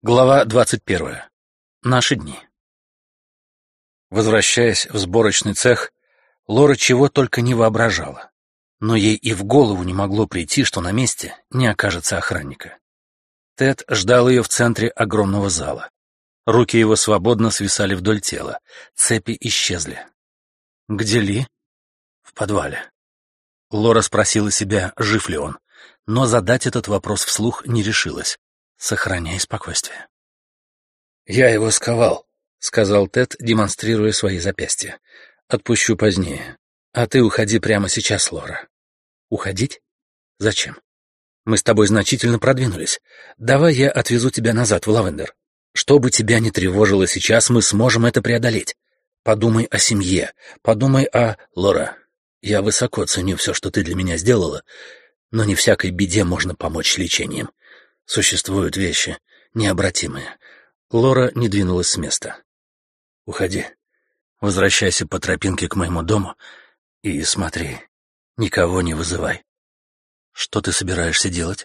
Глава 21. Наши дни. Возвращаясь в сборочный цех, Лора чего только не воображала, но ей и в голову не могло прийти, что на месте не окажется охранника. Тед ждал ее в центре огромного зала. Руки его свободно свисали вдоль тела, цепи исчезли. «Где Ли?» «В подвале». Лора спросила себя, жив ли он, но задать этот вопрос вслух не решилась. «Сохраняй спокойствие». «Я его сковал», — сказал Тед, демонстрируя свои запястья. «Отпущу позднее. А ты уходи прямо сейчас, Лора». «Уходить? Зачем? Мы с тобой значительно продвинулись. Давай я отвезу тебя назад, в Лавендер. Что бы тебя ни тревожило сейчас, мы сможем это преодолеть. Подумай о семье, подумай о... Лора, я высоко ценю все, что ты для меня сделала, но не всякой беде можно помочь лечением. Существуют вещи необратимые». Лора не двинулась с места. «Уходи. Возвращайся по тропинке к моему дому и смотри, никого не вызывай». «Что ты собираешься делать?»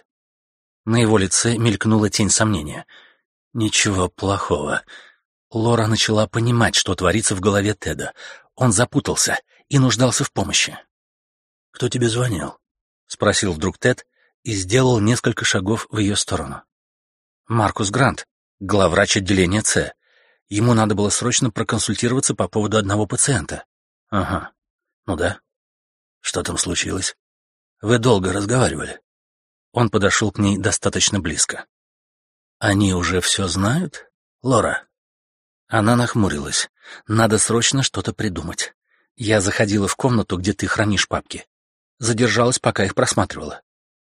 На его лице мелькнула тень сомнения. «Ничего плохого». Лора начала понимать, что творится в голове Теда. Он запутался и нуждался в помощи. «Кто тебе звонил?» — спросил вдруг Тед и сделал несколько шагов в ее сторону. «Маркус Грант, главврач отделения С. Ему надо было срочно проконсультироваться по поводу одного пациента». «Ага. Ну да. Что там случилось? Вы долго разговаривали?» Он подошел к ней достаточно близко. «Они уже все знают, Лора?» Она нахмурилась. «Надо срочно что-то придумать. Я заходила в комнату, где ты хранишь папки. Задержалась, пока их просматривала».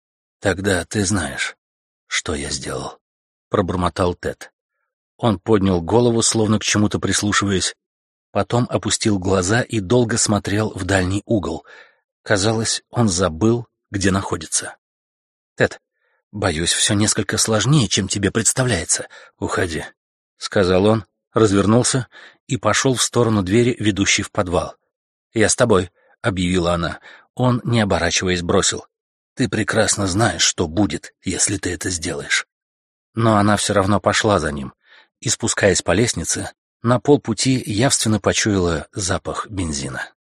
«Тогда ты знаешь, что я сделал», — пробормотал Тед. Он поднял голову, словно к чему-то прислушиваясь, потом опустил глаза и долго смотрел в дальний угол. Казалось, он забыл, где находится. «Тед, боюсь, все несколько сложнее, чем тебе представляется. Уходи», — сказал он, развернулся и пошел в сторону двери, ведущей в подвал. «Я с тобой», — объявила она. Он, не оборачиваясь, бросил: «Ты прекрасно знаешь, что будет, если ты это сделаешь». Но она все равно пошла за ним, и, спускаясь по лестнице, на полпути явственно почуяла запах бензина.